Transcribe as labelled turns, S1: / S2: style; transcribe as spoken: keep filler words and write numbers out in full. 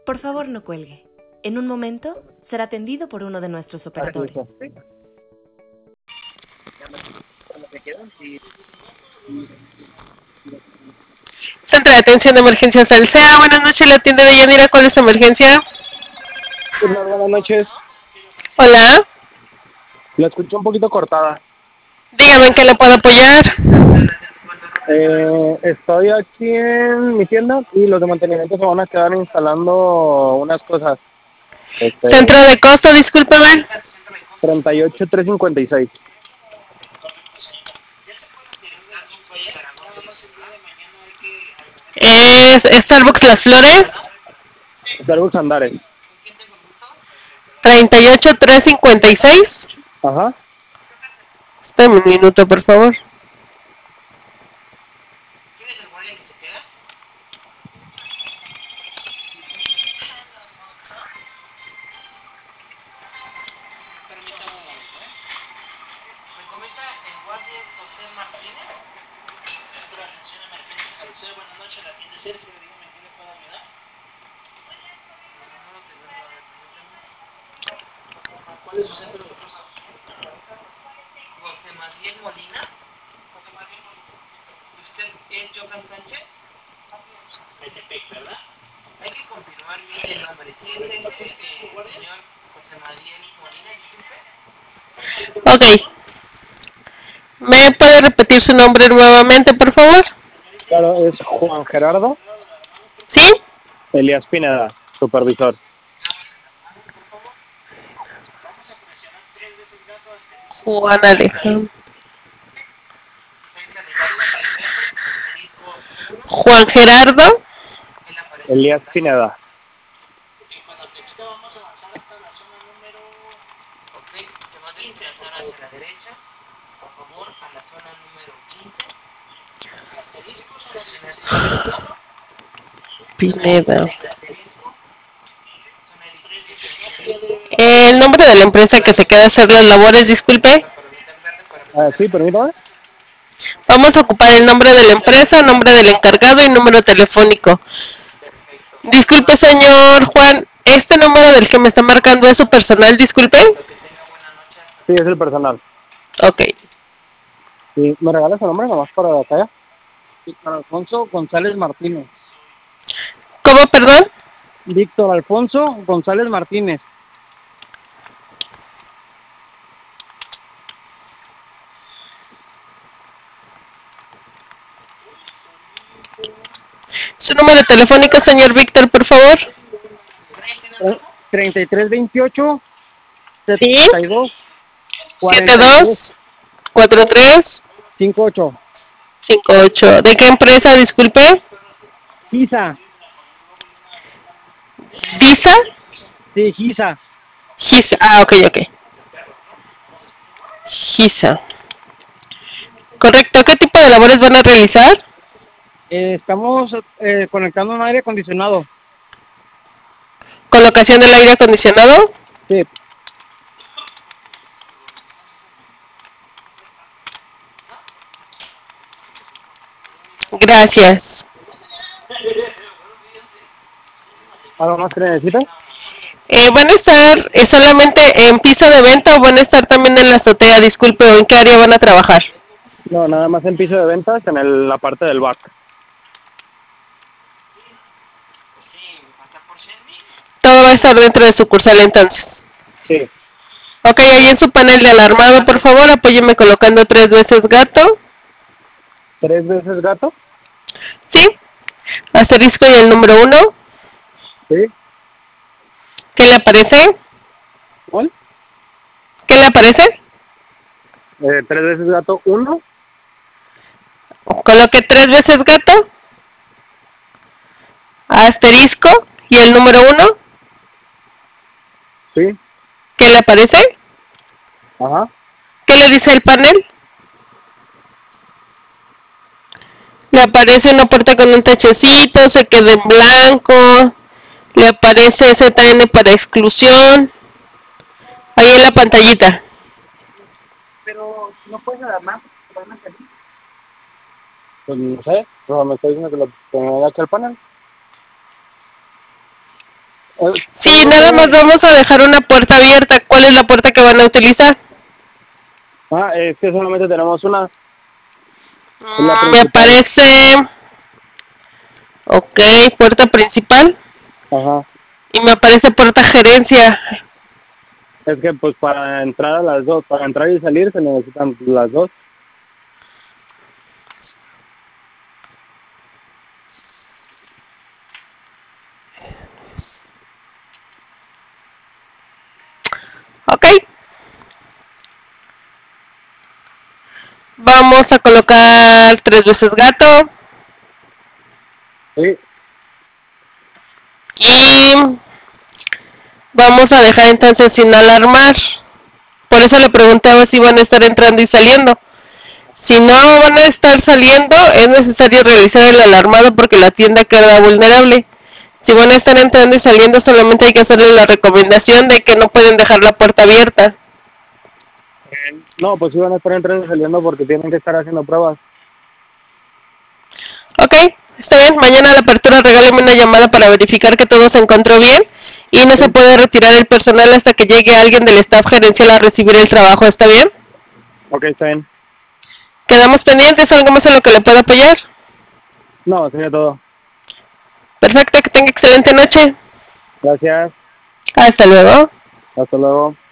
S1: Por favor, no cuelgue. En un momento será atendido por uno de nuestros operadores.
S2: Centro de Atención de Emergencias Alsea, buenas noches, la tienda de Yanira, ¿cuál es su emergencia?
S3: Buenas noches.
S2: Hola.
S3: La escucho un poquito cortada.
S2: Dígame en qué le puedo apoyar.
S3: Eh, estoy aquí en mi tienda y los de mantenimiento se van a quedar instalando unas cosas. Este,
S2: Centro de costo, discúlpeme.
S3: treinta y ocho tres cincuenta y seis.
S2: ¿Es Starbucks Las Flores?
S3: Starbucks Andares.
S2: treinta y ocho tres cincuenta y seis.
S3: Ajá.
S2: Espérame un minuto, por favor.
S4: ¿Cuál es su centro de costo? José Maciel Molina. José Maciel Molina. ¿Usted es Johan Sánchez? Metepec, ¿verdad? Hay que confirmar bien el nombre. ¿Sí es ese, eh, señor José Maciel Molina, disculpe?
S2: Ok. ¿Me puede repetir su nombre nuevamente, por favor?
S3: Claro, es Juan Gerardo.
S2: ¿Sí?
S3: Elías Pineda, supervisor.
S2: Juan Alejandro. Juan Gerardo.
S3: Elías Pineda.
S4: Bueno, ahorita vamos a avanzar hasta la zona número... Ok, se va a desplazar hacia la derecha. Por favor, a la zona número quince. Asterisco, zona
S2: Pineda.
S4: asterisco.
S2: El nombre de la empresa que se queda a hacer las labores, disculpe.
S3: Ah, sí, permítame.
S2: Vamos a ocupar el nombre de la empresa, nombre del encargado y número telefónico. Disculpe, señor Juan, ¿este número del que me está marcando es su personal, disculpe?
S3: Sí, es el personal.
S2: Ok.
S3: ¿Y me regalas el nombre nomás para acá? Víctor Alfonso González Martínez.
S2: ¿Cómo, perdón?
S3: Víctor Alfonso González Martínez.
S2: Su número telefónico, señor Víctor, por favor.
S3: treinta y tres veintiocho
S2: ¿Sí?
S3: setenta y dos
S2: siete dos cuatro tres
S3: cincuenta y ocho.
S2: cinco ocho. ¿De qué empresa, disculpe?
S3: Giza.
S2: ¿Disa?
S3: Sí, Giza.
S2: Giza. Ah, ok, ok. Giza. Correcto. ¿Qué tipo de labores van a realizar?
S3: Eh, estamos eh, conectando un aire acondicionado.
S2: ¿Colocación del aire acondicionado?
S3: Sí.
S2: Gracias.
S3: ¿Algo más que necesita?
S2: Eh, ¿Van a estar eh, solamente en piso de venta o van a estar también en la azotea? Disculpe, ¿o en qué área van a trabajar?
S3: No, nada más en piso de ventas, en el, la parte del back.
S2: Todo va a estar dentro de sucursal entonces.
S3: Sí.
S2: Ok, ahí en su panel de alarmado, por favor, apóyeme colocando tres veces gato.
S3: ¿Tres veces gato?
S2: Sí. Asterisco y el número uno.
S3: Sí.
S2: ¿Qué le aparece?
S3: ¿Cuál?
S2: ¿Qué le aparece?
S3: Eh, tres veces gato, uno.
S2: Coloque tres veces gato. Asterisco y el número uno.
S3: Sí.
S2: ¿Qué le aparece?
S3: Ajá.
S2: ¿Qué le dice el panel? Le aparece una puerta con un tachecito, se queda en blanco. Le aparece Z N para exclusión. Ahí en la pantallita.
S4: Pero no puedes alarmar, van a salir.
S3: Pues no sé, pero me está diciendo que, lo, que me agache el panel.
S2: Sí, nada más vamos a dejar una puerta abierta. ¿Cuál es la puerta que van a utilizar?
S3: Ah, es que solamente tenemos una.
S2: Mm, me aparece... Ok, puerta principal.
S3: Ajá.
S2: Y me aparece puerta gerencia.
S3: Es que pues para entrar a las dos, para entrar y salir se necesitan las dos.
S2: Ok. Vamos a colocar tres veces gato.
S3: Sí.
S2: Y vamos a dejar entonces sin alarmar. Por eso le preguntaba si van a estar entrando y saliendo. Si no van a estar saliendo, es necesario realizar el alarmado porque la tienda queda vulnerable. Si van a estar entrando y saliendo, solamente hay que hacerle la recomendación de que no pueden dejar la puerta abierta.
S3: No, pues sí van a estar entrando y saliendo porque tienen que estar haciendo pruebas.
S2: Ok, está bien. Mañana a la apertura regáleme una llamada para verificar que todo se encontró bien. Y no
S3: Sí.
S2: se puede retirar el personal hasta que llegue alguien del staff gerencial a recibir el trabajo, ¿está bien?
S3: Ok, está bien.
S2: ¿Quedamos pendientes? ¿Algo más en lo que le pueda apoyar?
S3: No, sería todo.
S2: Perfecto, que tenga excelente noche.
S3: Gracias.
S2: Hasta luego.
S3: Hasta luego.